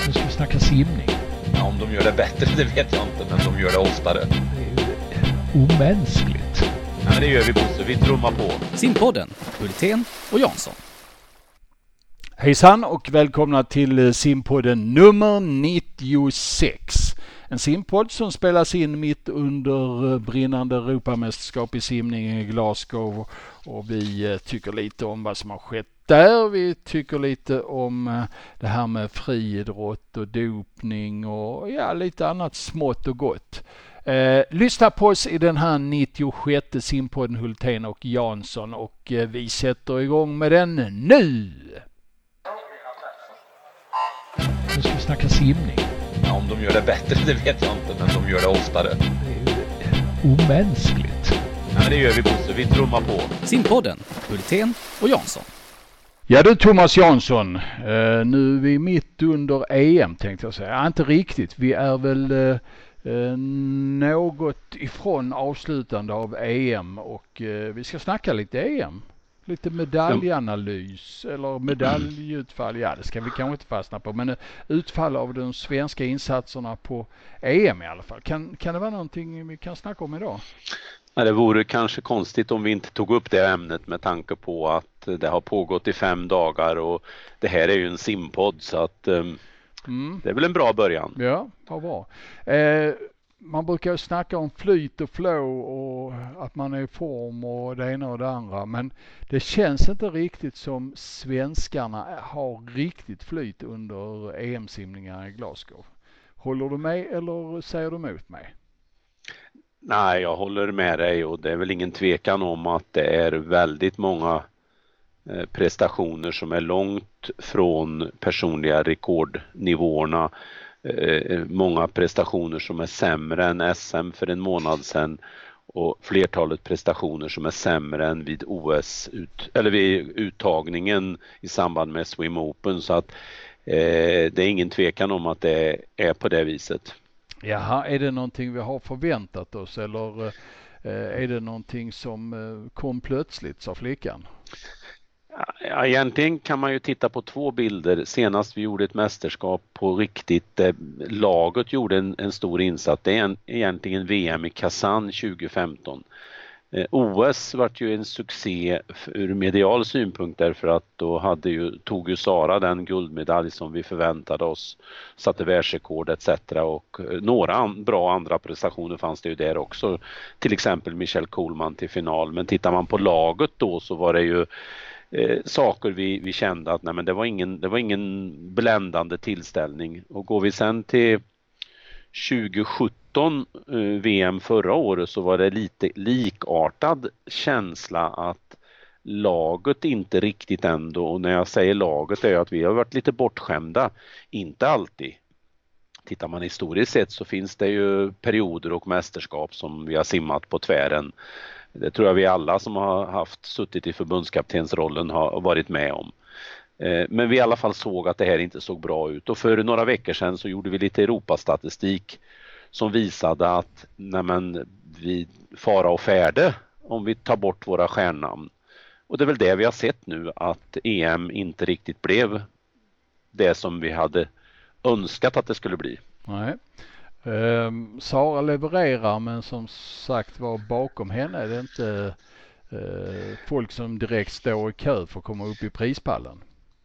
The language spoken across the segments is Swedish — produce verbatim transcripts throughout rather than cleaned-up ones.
Nu ska vi snacka simning. Ja, om de gör det bättre, det vet jag inte, men de gör det oftare. Det är ju omänskligt. Ja, men det gör vi, Bosse. Vi trummar på. Simpodden, Hultén och Jansson. Hejsan och välkomna till Simpodden nummer nittiosex. En simpodd som spelas in mitt under brinnande Europamästerskap i simning i Glasgow. Och vi tycker lite om vad som har skett där. Vi tycker lite om det här med friidrott och dopning och ja, lite annat smått och gott. Eh, lyssna på oss i den här nittiosjätte simpodden Hultén och Jansson och eh, vi sätter igång med den nu. Nu ska vi snacka simning. Ja, om de gör det bättre, det vet jag inte, men de gör det oftare. Det är ju omänskligt. Ja, men det gör vi, Bosse. Vi trummar på. Simpodden, Hultén och Jansson. Ja du Thomas Jansson, eh, nu är vi mitt under E M tänkte jag säga. Ja, inte riktigt, vi är väl eh, något ifrån avslutande av E M och eh, vi ska snacka lite E M. Lite medaljanalys eller medaljutfall, ja det ska vi kanske inte fastna på, men utfall av de svenska insatserna på E M i alla fall. Kan, kan det vara någonting vi kan snacka om idag? Ja, det vore kanske konstigt om vi inte tog upp det ämnet med tanke på att det har pågått i fem dagar och det här är ju en simpodd så att um, mm. det är väl en bra början. Ja, vad bra. Eh, man brukar ju snacka om flyt och flow och att man är i form och det ena och det andra. Men det känns inte riktigt som svenskarna har riktigt flyt under E M-simningar i Glasgow. Håller du med eller säger du emot mig? Nej, jag håller med dig och det är väl ingen tvekan om att det är väldigt många prestationer som är långt från personliga rekordnivåerna. Många prestationer som är sämre än S M för en månad sedan och flertalet prestationer som är sämre än vid O S ut, eller vid uttagningen i samband med Swim Open, så att eh, det är ingen tvekan om att det är på det viset. Jaha, är det någonting vi har förväntat oss eller eh, är det någonting som eh, kom plötsligt, sa flickan? Ja, egentligen kan man ju titta på två bilder. Senast vi gjorde ett mästerskap på riktigt, eh, laget gjorde en, en stor insats. Det är en, egentligen V M i Kazan tjugo femton. Eh, O S vart ju en succé ur medial synpunkt därför att då hade ju, tog ju Sara den guldmedalj som vi förväntade oss, satte världsrekord et cetera. Och eh, några an, bra andra prestationer fanns det ju där också. Till exempel Michelle Kohlman till final. Men tittar man på laget då så var det ju Eh, saker vi, vi kände att nej, men det, var ingen, det var ingen bländande tillställning. Och går vi sen till tjugo sjutton eh, V M förra året så var det lite likartad känsla att laget inte riktigt ändå, och när jag säger laget är att vi har varit lite bortskämda, inte alltid. Tittar man historiskt sett så finns det ju perioder och mästerskap som vi har simmat på tvären. Det tror jag vi alla som har haft suttit i förbundskaptensrollen har varit med om. Men vi i alla fall såg att det här inte såg bra ut. Och för några veckor sedan så gjorde vi lite Europastatistik som visade att nej men, vi fara och färde om vi tar bort våra stjärnnamn. Och det är väl det vi har sett nu, att E M inte riktigt blev det som vi hade önskat att det skulle bli. Nej. Uh, Sara levererar, men som sagt var bakom henne är det inte uh, folk som direkt står i kö för att komma upp i prispallen.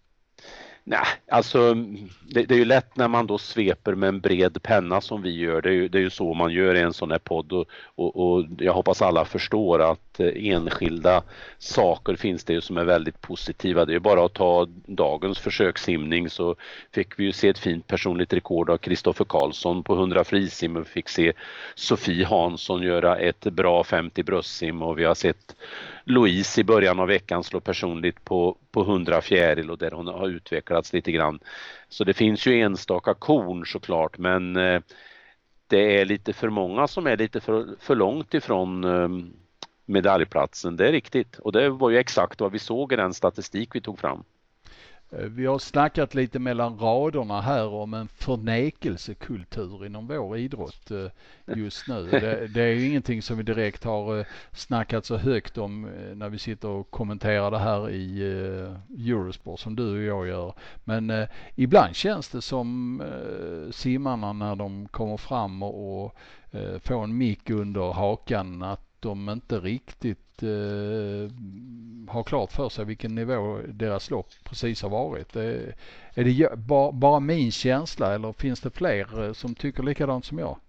Nej, alltså det, det är ju lätt när man då sveper med en bred penna som vi gör. Det är ju, det är ju så man gör i en sån här podd och, och, och jag hoppas alla förstår att enskilda saker finns det ju som är väldigt positiva. Det är ju bara att ta dagens försökssimning så fick vi ju se ett fint personligt rekord av Kristoffer Karlsson på hundra frisim och fick se Sofie Hansson göra ett bra femtio bröstsim och vi har sett Louise i början av veckan slå personligt på, på hundra fjäril och där hon har utvecklats lite grann. Så det finns ju enstaka korn såklart, men eh, det är lite för många som är lite för, för långt ifrån eh, medaljplatsen. Det är riktigt. Och det var ju exakt vad vi såg i den statistik vi tog fram. Vi har snackat lite mellan raderna här om en förnekelsekultur inom vår idrott just nu. Det, det är ju ingenting som vi direkt har snackat så högt om när vi sitter och kommenterar det här i Eurosport som du och jag gör. Men eh, ibland känns det som eh, simmarna när de kommer fram och, och eh, får en mick under hakan att de inte riktigt eh, har klart för sig vilken nivå deras lopp precis har varit. Eh, är det ba, bara min känsla eller finns det fler eh, som tycker likadant som jag?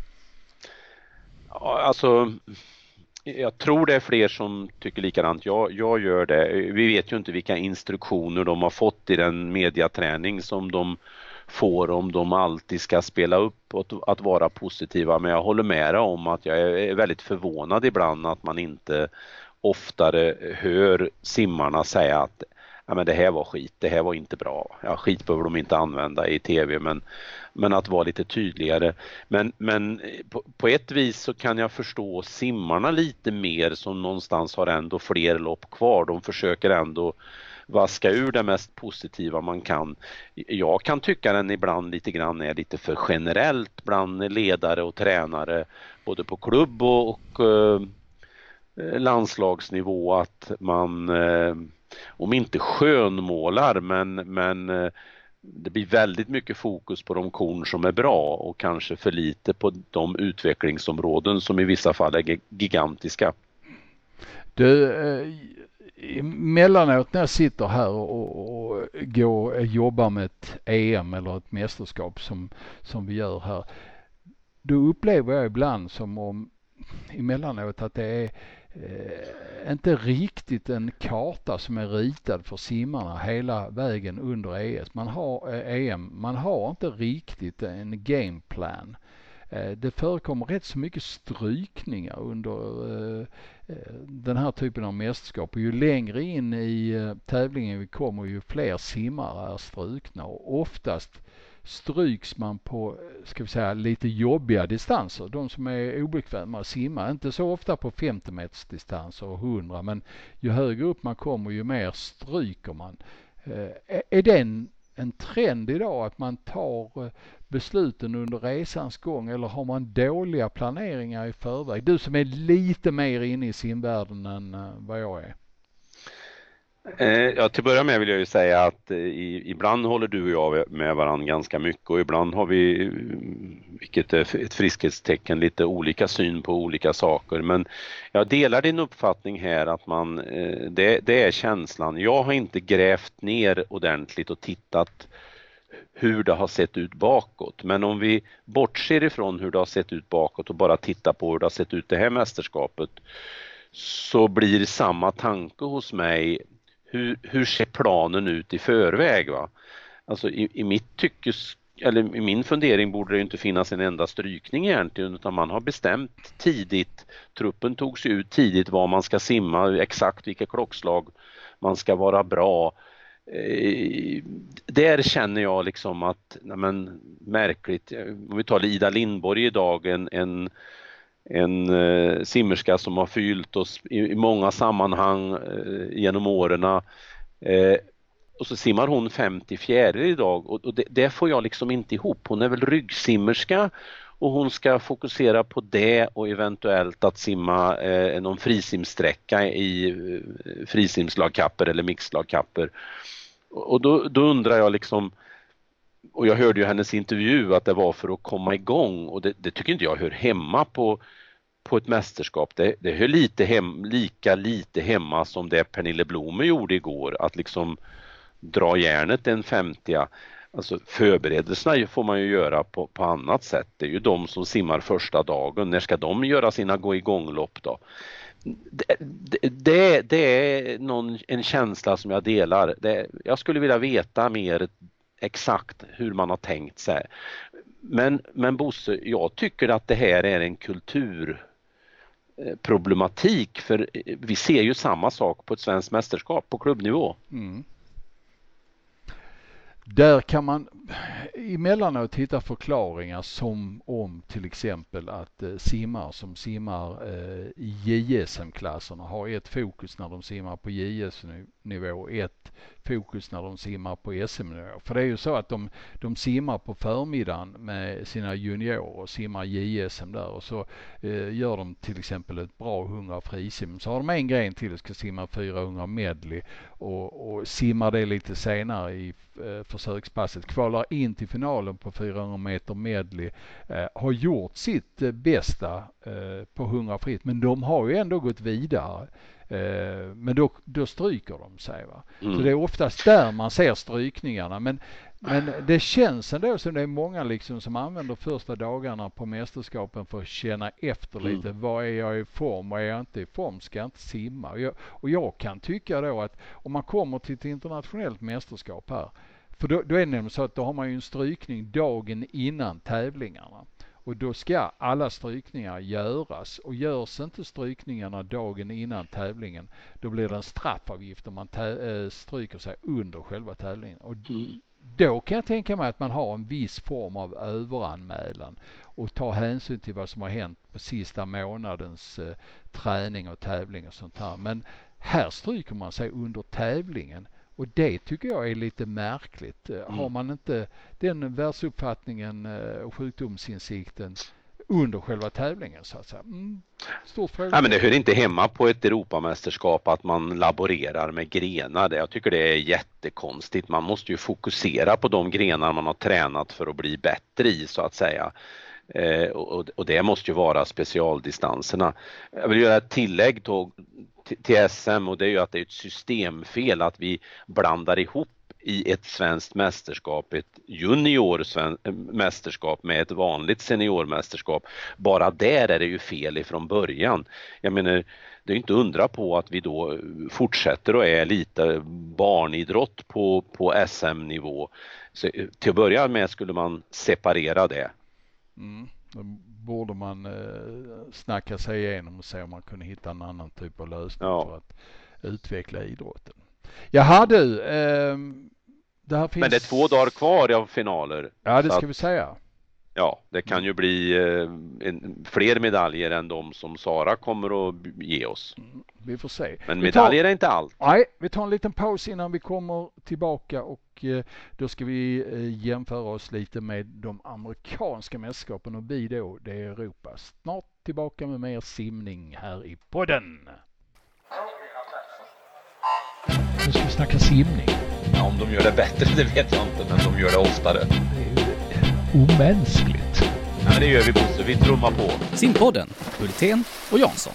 Ja, alltså jag tror det är fler som tycker likadant. Jag, jag gör det. Vi vet ju inte vilka instruktioner de har fått i den mediaträning som de får om de alltid ska spela upp och att vara positiva. Men jag håller med om att jag är väldigt förvånad ibland att man inte oftare hör simmarna säga att ja, men det här var skit, det här var inte bra. Ja, skit behöver de inte använda i tv, men, men att vara lite tydligare. Men, men på, på ett vis så kan jag förstå simmarna lite mer som någonstans har ändå fler lopp kvar. De försöker ändå vaska ur det mest positiva man kan. Jag kan tycka den ibland lite grann är lite för generellt bland ledare och tränare både på klubb och, och eh, landslagsnivå att man eh, om inte skönmålar men, men eh, det blir väldigt mycket fokus på de korn som är bra och kanske för lite på de utvecklingsområden som i vissa fall är gigantiska. Du, eh, emellanåt när jag sitter här och, och går och jobbar med ett E M eller ett mästerskap som, som vi gör här, då upplever jag ibland som om emellanåt att det är eh, inte riktigt en karta som är ritad för simmarna hela vägen under E S. Man har eh, E M, man har inte riktigt en gameplan. Eh, det förekommer rätt så mycket strykningar under eh, den här typen av mästerskap. Och ju längre in i eh, tävlingen vi kommer ju fler simmare är strukna och oftast stryks man på, ska vi säga, lite jobbiga distanser. De som är obekväma att simma. Inte så ofta på femtio meters distanser och hundra, men ju högre upp man kommer ju mer stryker man. Eh, är det en, en trend idag att man tar eh, besluten under resans gång eller har man dåliga planeringar i förväg? Du som är lite mer inne i simvärlden än eh, vad jag är. Ja, till att börja med vill jag ju säga att i, ibland håller du och jag med varandra ganska mycket och ibland har vi, vilket är ett friskhetstecken, lite olika syn på olika saker. Men jag delar din uppfattning här att man, det, det är känslan. Jag har inte grävt ner ordentligt och tittat hur det har sett ut bakåt. Men om vi bortser ifrån hur det har sett ut bakåt och bara tittar på hur det har sett ut det här mästerskapet, så blir samma tanke hos mig. Hur, hur ser planen ut i förväg, va? Alltså i, i mitt tycke, eller i min fundering borde det inte finnas en enda strykning egentligen, utan man har bestämt tidigt, truppen tog sig ut tidigt vad man ska simma, exakt vilka klockslag man ska vara bra. Eh, där känner jag liksom att, nej men, märkligt, om vi tar Ida Lindborg idag, en, en En eh, simmerska som har fyllt oss i, i många sammanhang eh, genom åren. Eh, och så simmar hon femtio fjäril idag och, och det, det får jag liksom inte ihop. Hon är väl ryggsimmerska och hon ska fokusera på det och eventuellt att simma eh, någon frisimsträcka i eh, frisimslagkapper eller mixlagkapper. Och, och då, då undrar jag liksom, och jag hörde ju hennes intervju att det var för att komma igång och det, det tycker inte jag hör hemma på, på ett mästerskap. Det, det hör lite hem, lika lite hemma som det Pernille Blome gjorde igår, att liksom dra järnet en femtio. Alltså förberedelserna får man ju göra på, på annat sätt. Det är ju de som simmar första dagen. När ska de göra sina gå igång-lopp då? Det, det, det är någon, en känsla som jag delar. Det, jag skulle vilja veta mer exakt hur man har tänkt sig. Men, men Bosse, jag tycker att det här är en kulturproblematik, för vi ser ju samma sak på ett svenskt mästerskap på klubbnivå. Mm. Där kan man, emellanåt hittar förklaringar som om till exempel att eh, simmar som simmar eh, i J S M-klasserna har ett fokus när de simmar på J S M-nivå och ett fokus när de simmar på S M-nivå. För det är ju så att de, de simmar på förmiddagen med sina juniorer och simmar J S M där och så eh, gör de till exempel ett bra hundra frisim. Så har de en gren till, ska simma fyrahundra medley och, och simmar det lite senare i eh, försökspasset. Kvalar in till finalen på fyrahundra meter medley. Eh, har gjort sitt eh, bästa eh, på hundra fritt, men de har ju ändå gått vidare. Eh, men då, då stryker de sig. Va? Mm. Så det är oftast där man ser strykningarna. Men, men det känns ändå som det är många liksom som använder första dagarna på mästerskapen för att känna efter lite. Mm. Vad är jag i form? Vad är jag inte i form? Ska jag inte simma? Och jag, och jag kan tycka då att om man kommer till ett internationellt mästerskap här, för då, då är det nämligen så att då har man ju en strykning dagen innan tävlingarna. Och då ska alla strykningar göras. Och görs inte strykningarna dagen innan tävlingen, då blir det en straffavgift om man tä- äh, stryker sig under själva tävlingen. Och då kan jag tänka mig att man har en viss form av överanmälan och tar hänsyn till vad som har hänt på sista månadens äh, träning och tävling och sånt här. Men här stryker man sig under tävlingen. Och det tycker jag är lite märkligt. Mm. Har man inte den världsuppfattningen och sjukdomsinsikten under själva tävlingen så att säga? Mm. Stort fråga. Nej, men det hör inte hemma på ett Europamästerskap att man laborerar med grenar. Jag tycker det är jättekonstigt. Man måste ju fokusera på de grenar man har tränat för att bli bättre i så att säga. Eh, och, och det måste ju vara specialdistanserna. Jag vill göra ett tillägg då till S M och det är ju att det är ett systemfel att vi blandar ihop i ett svenskt mästerskap ett juniormästerskap med ett vanligt seniormästerskap. Bara där är det ju fel ifrån början. Jag menar, det är inte undra på att vi då fortsätter och är lite barnidrott på, på S M-nivå. Så till att börja med skulle man separera det. Mm. Då borde man eh, snacka sig igenom och se om man kunde hitta en annan typ av lösning ja. för att utveckla idrotten. Jaha du, eh, det här finns... Men det är två dagar kvar av finaler. Ja, det ska att, vi säga. Ja, det kan ju bli eh, en, fler medaljer än de som Sara kommer att ge oss. Mm, vi får se. Men medaljer tar, är inte allt. Nej, vi tar en liten paus innan vi kommer tillbaka och eh, då ska vi eh, jämföra oss lite med de amerikanska mästerskapen och vi då, det är Europa. Snart tillbaka med mer simning här i podden. Nu ska vi snacka simning. Ja, om de gör det bättre, det vet jag inte, men de gör det oftare. Det är ju omänskligt. Ja, men det gör vi, Bosse. Vi trummar på. Simpodden, Hultén och Jansson.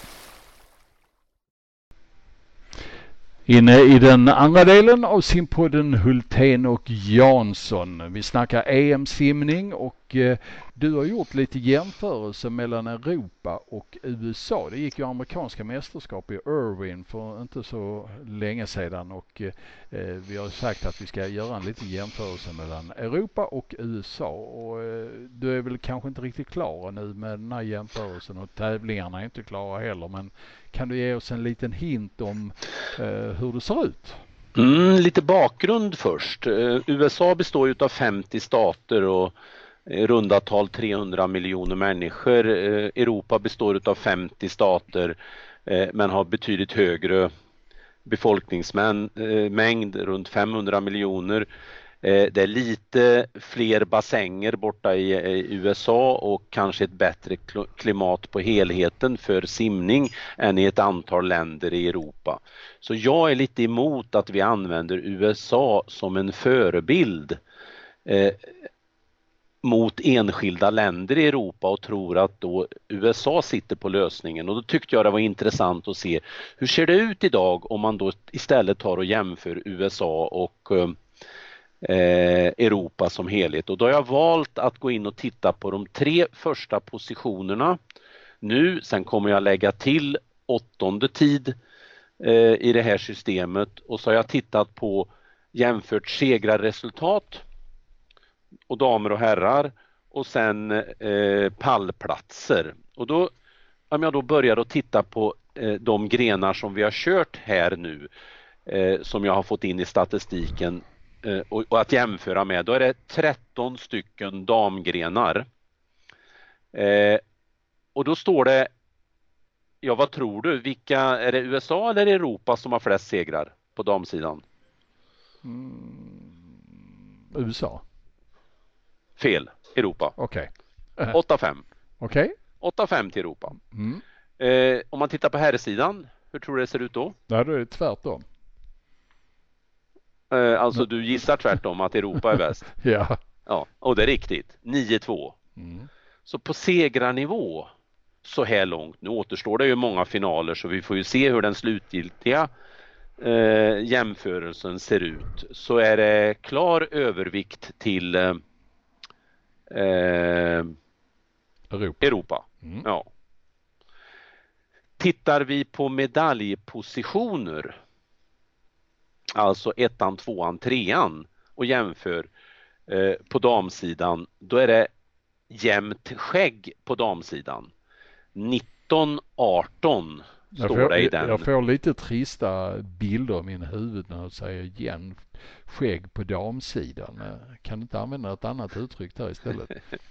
Inne i den andra delen av simpodden Hultén och Jansson. Vi snackar E M-simning och eh, du har gjort lite jämförelse mellan Europa och U S A. Det gick ju amerikanska mästerskap i Irvine för inte så länge sedan och eh, vi har sagt att vi ska göra en liten jämförelse mellan Europa och U S A. Och eh, du är väl kanske inte riktigt klar nu med den här jämförelsen och tävlingarna är inte klara heller, men kan du ge oss en liten hint om eh, hur det ser ut? Mm, lite bakgrund först. Uh, U S A består ju av femtio stater och i runda tal trehundra miljoner människor. Uh, Europa består av femtio stater uh, men har betydligt högre befolkningsmängd, uh, runt femhundra miljoner. Det är lite fler bassänger borta i U S A och kanske ett bättre klimat på helheten för simning än i ett antal länder i Europa. Så jag är lite emot att vi använder U S A som en förebild eh, mot enskilda länder i Europa och tror att då U S A sitter på lösningen. Och då tyckte jag det var intressant att se hur ser det ut idag om man då istället tar och jämför U S A och eh, Eh, Europa som helhet. Och då har jag valt att gå in och titta på de tre första positionerna nu. Sen kommer jag lägga till åttonde tid eh, i det här systemet. Och så har jag tittat på jämfört segrarresultat och damer och herrar och sen eh, pallplatser. Och då, om jag då börjar att titta på eh, de grenar som vi har kört här nu eh, som jag har fått in i statistiken eh, och, och att jämföra med, då är det tretton stycken damgrenar. Eh, och då står det, ja vad tror du, vilka, är det U S A eller Europa som har flest segrar på damsidan? Mm, U S A. Fel, Europa. Okej. åtta fem. Okej. åtta fem till Europa. Mm. Eh, om man tittar på herrsidan, hur tror du det ser ut då? Nej, då är det tvärtom. Eh, alltså du gissar tvärtom att Europa är bäst. Ja. Ja, och det är riktigt. nio två. Mm. Så på segrarnivå så här långt, nu återstår det ju många finaler så vi får ju se hur den slutgiltiga eh, jämförelsen ser ut. Så är det klar övervikt till eh, Europa. Europa. Mm. Ja. Tittar vi på medaljpositioner, alltså ettan, tvåan, trean och jämför eh, på damsidan, då är det jämnt skägg på damsidan. nitton arton Jag står får, det i den. jag får lite trista bilder i min huvud när jag säger jämn skägg på damsidan. Kan du inte använda ett annat uttryck där istället?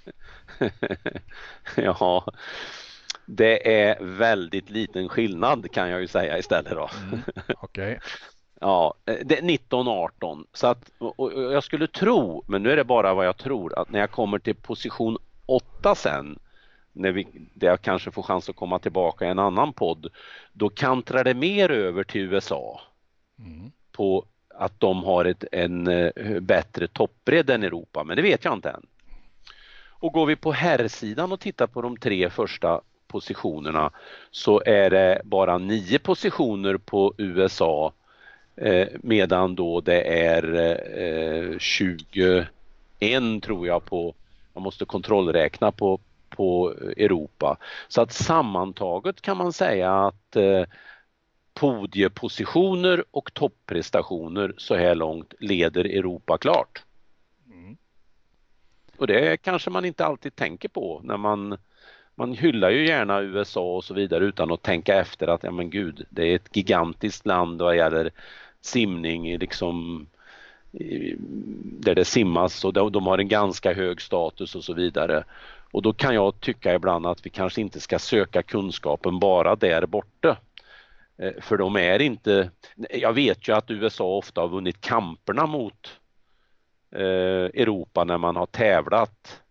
Ja, det är väldigt liten skillnad kan jag ju säga istället då. Mm. Okej. Okay. Ja, det är nitton arton. Så att, och jag skulle tro, men nu är det bara vad jag tror, att när jag kommer till position åtta sen, när vi, där jag kanske får chans att komma tillbaka i en annan podd, då kantrar det mer över till U S A. Mm. På att de har ett, en uh, bättre toppbredd än Europa, men det vet jag inte än. Och går vi på herrsidan och tittar på de tre första positionerna, så är det bara nio positioner på U S A, eh, medan då det är eh, tjugoen tror jag på, man måste kontrollräkna på, på Europa. Så att sammantaget kan man säga att eh, podiepositioner och topprestationer så här långt leder Europa klart. Mm. Och det kanske man inte alltid tänker på när man, man hyllar ju gärna U S A och så vidare utan att tänka efter att ja men gud, det är ett gigantiskt land vad gäller simning liksom, där det simmas och de, de har en ganska hög status och så vidare. Och då kan jag tycka ibland att vi kanske inte ska söka kunskapen bara där borta. För de är inte, jag vet ju att U S A ofta har vunnit kamperna mot Europa när man har tävlat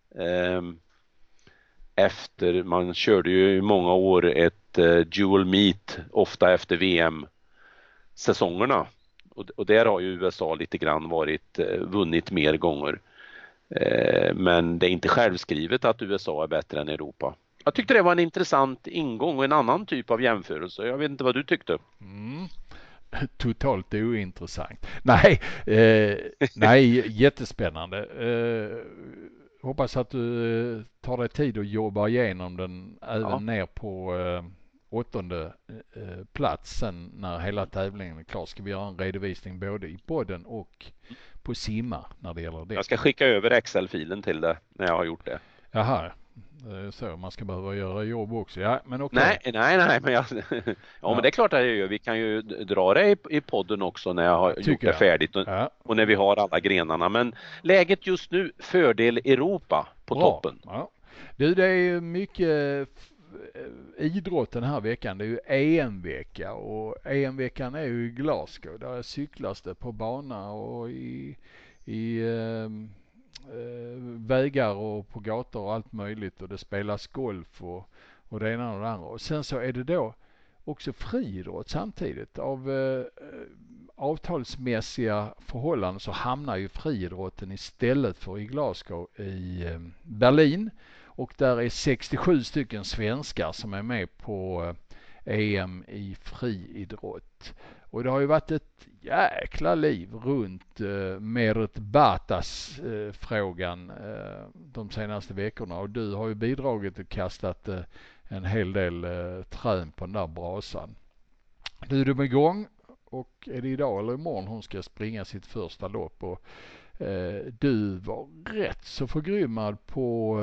efter, man körde ju i många år ett dual meet ofta efter V M-säsongerna och där har ju U S A lite grann varit vunnit mer gånger, men det är inte självskrivet att U S A är bättre än Europa. Jag tyckte det var en intressant ingång och en annan typ av jämförelse. Jag vet inte vad du tyckte. Mm. Totalt ointressant. Nej, eh, nej jättespännande. Eh, hoppas att du eh, tar dig tid och jobbar igenom den även ja. ner på eh, åttonde eh, plats sen när hela tävlingen är klar. Ska vi göra en redovisning både i podden och på simma när det gäller det. Jag ska skicka över Excel-filen till det när jag har gjort det. Jaha. Så man ska behöva göra jobb också. Ja, men okej. Nej, nej, nej, men jag, ja, ja, men det är klart att jag gör. Vi kan ju dra det i, i podden också när jag har Tycker gjort det jag. färdigt och, ja. och när vi har alla grenarna. Men läget just nu, fördel Europa på Bra. toppen. Ja. Du, det är ju mycket idrott den här veckan. Det är ju E M-vecka och E M-veckan är ju i Glasgow. Där cyklas det på bana och i, i um, vägar och på gator och allt möjligt och det spelas golf och, och det ena och det andra. Och sen så är det då också friidrott samtidigt. Av eh, avtalsmässiga förhållanden så hamnar ju friidrotten istället för i Glasgow i eh, Berlin och där är sextiosju stycken svenskar som är med på eh, E M i friidrott. Och det har ju varit ett jäkla liv runt eh, Merit Batas eh, frågan eh, de senaste veckorna. Och du har ju bidragit och kastat eh, en hel del eh, trän på den där brasan. Nu är de igång och är det idag eller imorgon hon ska springa sitt första lopp. Och eh, du var rätt så förgrymmad på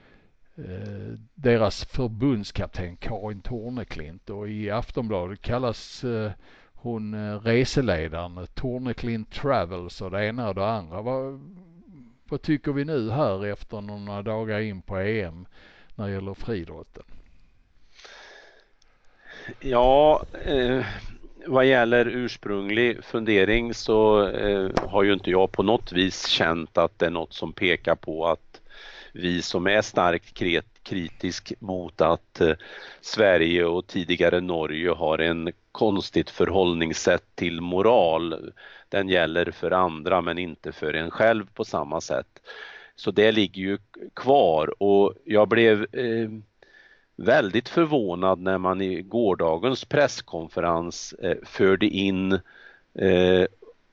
eh, deras förbundskapten Karin Torneklint. Och i Aftonbladet kallas eh, hon eh, reseledaren Torneklint Travels och det ena och det andra. Vad, vad tycker vi nu här efter några dagar in på E M när det gäller friidrotten? Ja, eh, vad gäller ursprunglig fundering så eh, har ju inte jag på något vis känt att det är något som pekar på att vi som är starkt kritisk mot att eh, Sverige och tidigare Norge har en konstigt förhållningssätt till moral. Den gäller för andra men inte för en själv på samma sätt. Så det ligger ju kvar och jag blev eh, väldigt förvånad när man i gårdagens presskonferens eh, förde in eh,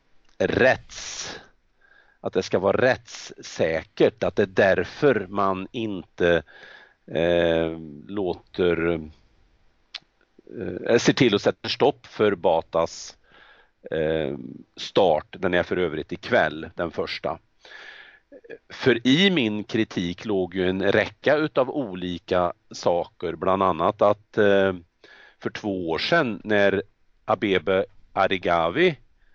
rätts, att det ska vara rättssäkert, att det är därför man inte eh, låter eh, ser till att sätta stopp för Batas eh, start. Den är för övrigt ikväll, den första. För i min kritik låg ju en räcka utav olika saker, bland annat att eh, för två år sedan när Abebe Arigawi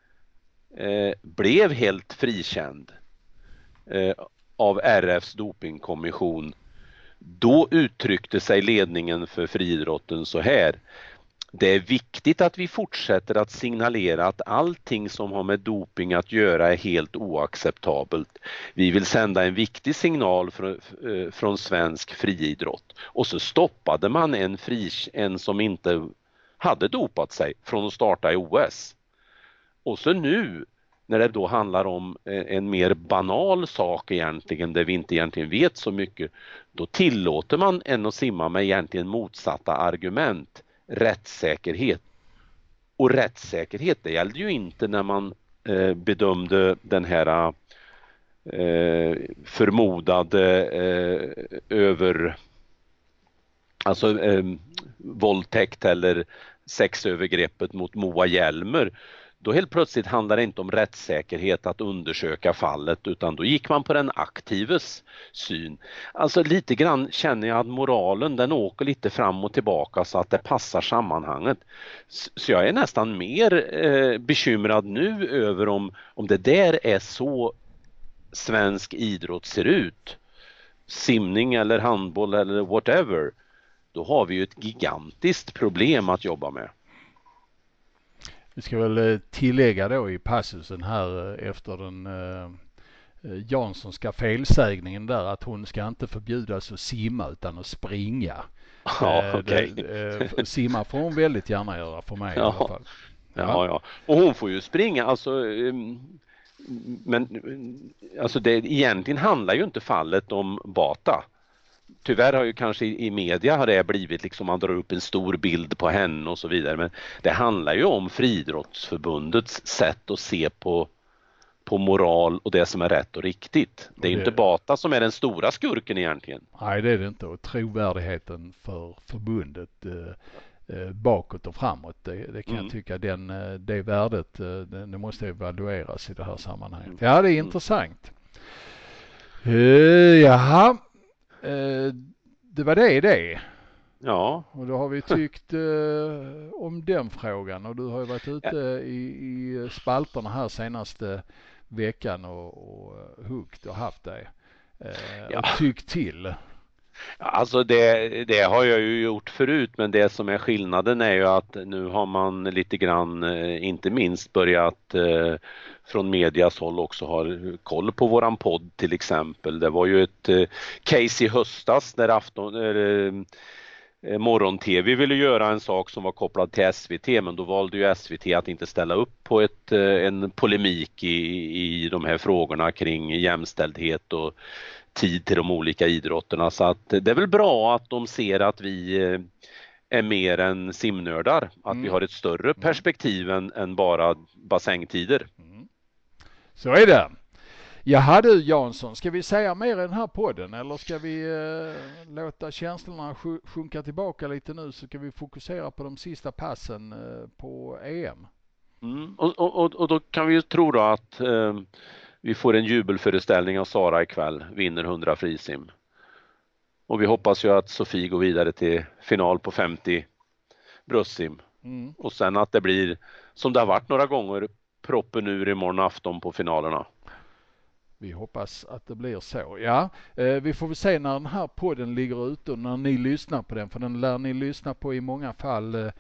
eh, blev helt frikänd eh, av R F:s dopingkommission, då uttryckte sig ledningen för friidrotten så här: det är viktigt att vi fortsätter att signalera att allting som har med doping att göra är helt oacceptabelt. Vi vill sända en viktig signal från, från svensk friidrott. Och så stoppade man en, fri, en som inte hade dopat sig från att starta i O S. Och så nu, när det då handlar om en mer banal sak egentligen, där vi inte egentligen vet så mycket, då tillåter man en att simma med egentligen motsatta argument. Rättssäkerhet. Och rättssäkerhet, det gällde ju inte när man eh, bedömde den här eh, förmodade eh, över alltså eh, våldtäkt eller sexövergreppet mot Moa Hjelmer. Då helt plötsligt handlar det inte om rättssäkerhet att undersöka fallet, utan då gick man på den aktives syn. Alltså lite grann känner jag att moralen den åker lite fram och tillbaka så att det passar sammanhanget. Så jag är nästan mer eh, bekymrad nu över om, om det där är så svensk idrott ser ut. Simning eller handboll eller whatever. Då har vi ju ett gigantiskt problem att jobba med. Vi ska väl tillägga då i passusen här efter den eh, Janssonska felsägningen där att hon ska inte förbjudas att simma utan att springa. Ja, eh, okay. det, eh, simma får hon väldigt gärna göra för mig ja. i alla fall. Ja. ja, ja. Och hon får ju springa, alltså men alltså det egentligen handlar ju inte fallet om Bata. Tyvärr har ju kanske i, i media har det blivit liksom man drar upp en stor bild på henne och så vidare, men det handlar ju om Friidrottsförbundets sätt att se på, på moral och det som är rätt och riktigt. Det är ju inte Bata som är den stora skurken egentligen. Nej, det är det inte, och trovärdigheten för förbundet eh, eh, bakåt och framåt, det, det kan mm. jag tycka den, det värdet det, det måste evalueras i det här sammanhanget. Mm. Ja, det är intressant. Uh, jaha. Uh, det var det det. Ja. Och då har vi tyckt uh, om den frågan, och du har ju varit ute ja. i, i spalterna här senaste veckan och, och huggt och haft det uh, ja. och tyckt till. Alltså det, det har jag ju gjort förut, men det som är skillnaden är ju att nu har man lite grann, inte minst börjat eh, från medias håll också har koll på våran podd till exempel. Det var ju ett eh, case i höstas där afton, eh, morgon-tv ville göra en sak som var kopplad till S V T, men då valde ju S V T att inte ställa upp på ett, en polemik i, i de här frågorna kring jämställdhet och tid till de olika idrotterna. Så att det är väl bra att de ser att vi är mer än simnördar. Att mm. vi har ett större perspektiv än, än bara bassängtider. Mm. Så är det. Jaha du Jansson, ska vi säga mer i den här podden eller ska vi eh, låta känslorna sjunka tillbaka lite nu, så ska vi fokusera på de sista passen eh, på E M? Mm. Och, och, och då kan vi ju tro då att eh, vi får en jubelföreställning av Sara ikväll, vinner hundra frisim. Och vi hoppas ju att Sofie går vidare till final på femtio bröstsim. Mm. Och sen att det blir, som det har varit några gånger, proppen ur imorgon afton på finalerna. Vi hoppas att det blir så. Ja, eh, vi får väl se när den här podden ligger ute och när ni lyssnar på den. För den lär ni lyssna på i många fall eh,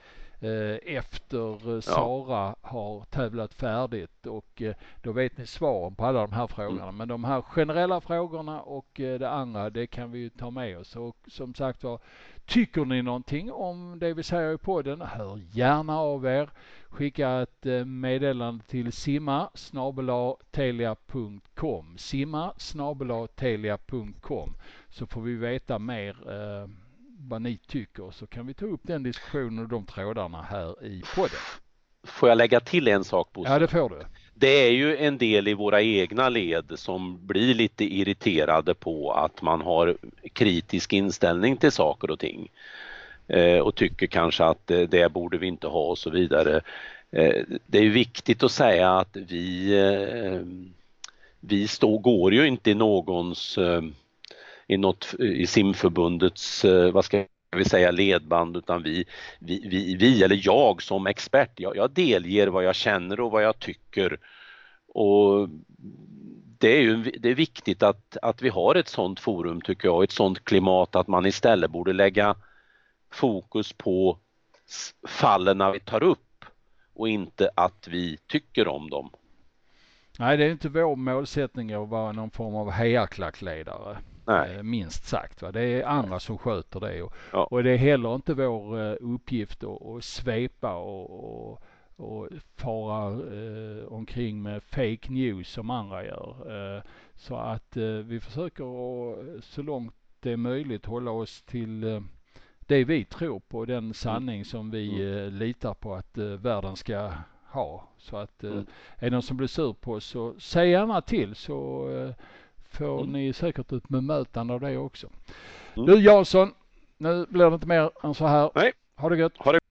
efter Sara har tävlat färdigt. Och eh, då vet ni svaren på alla de här frågorna. Mm. Men de här generella frågorna och eh, det andra, det kan vi ju ta med oss. Och som sagt var, tycker ni någonting om det vi säger i podden, hör gärna av er. Skicka ett meddelande till simma snabel-a telia punkt com simma snabel-a telia punkt com så får vi veta mer eh, vad ni tycker, så kan vi ta upp den diskussionen och de trådarna här i podden. Får jag lägga till en sak, Bosse? Ja, det får du. Det är ju en del i våra egna led som blir lite irriterade på att man har kritisk inställning till saker och ting. Eh, och tycker kanske att det, det borde vi inte ha och så vidare. Eh, det är ju viktigt att säga att vi, eh, vi står, går ju inte i någons, eh, i något, i simförbundets, eh, vad ska vi säga, ledband, utan vi, vi, vi, vi eller jag som expert, jag, jag delger vad jag känner och vad jag tycker. Och det är ju det är viktigt att, att vi har ett sådant forum, tycker jag, ett sådant klimat att man istället borde lägga fokus på fallen när vi tar upp och inte att vi tycker om dem. Nej, det är inte vår målsättning att vara någon form av hejarklackledare. Nej. Minst sagt. Va? Det är andra som sköter det. Och, ja. och det är heller inte vår uh, uppgift att, att svepa och, och, och fara uh, omkring med fake news som andra gör. Uh, så att uh, vi försöker att, så långt det är möjligt, hålla oss till uh, det vi tror på, den sanning som vi uh, litar på att uh, världen ska ha. Så att uh, mm. är det någon som blir sur på oss, så säg gärna till, så uh, får mm. ni säkert ett bemötande av det också. Mm. Du Jansson, nu blir det inte mer än så här. Nej. Ha det gött. Ha det.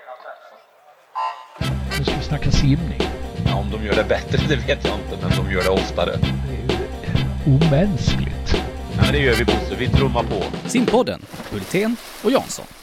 Nu ska vi snacka simning. Ja, om de gör det bättre, det vet jag inte, men de gör det oftare. Det är ju omänskligt. Ja, men det gör vi, Bosse. Vi trummar på. Simpodden, Hultén och Jansson.